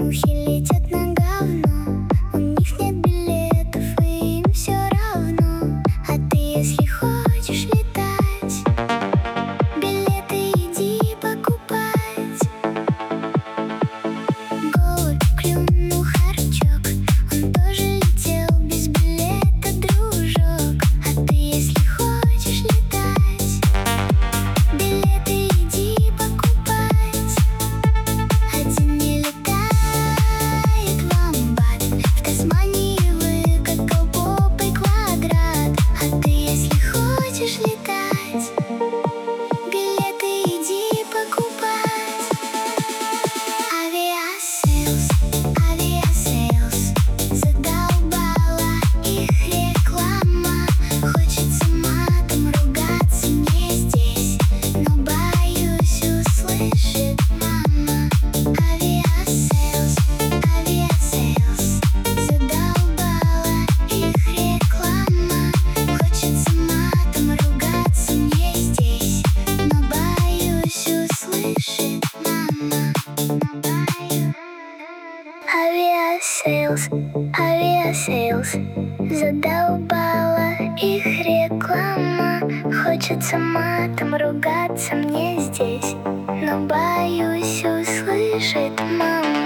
Мухи летят на говно, у них нет билетов, и им все равно. А ты, если хочешь летать, билеты иди покупать. Голубь клюнул харчок, он тоже летел без билета, дружок. А ты, если хочешь летать, билеты иди покупать. Один не летает в Амбат, в Тасмании выкатал попой квадрат. А ты, если хочешь летать, билеты иди покупать. Авиасейлс, авиасейлс, задолбала их реклама. Хочется матом ругаться мне здесь, но боюсь, услышит мама. Авиасейлс, авиасейлс, задолбала их реклама. Хочется матом ругаться мне здесь, но боюсь, услышит мама. Авиасейлс, авиасейлс, задолбала их реклама. Хочется матом ругаться мне здесь, но боюсь, услышит мама.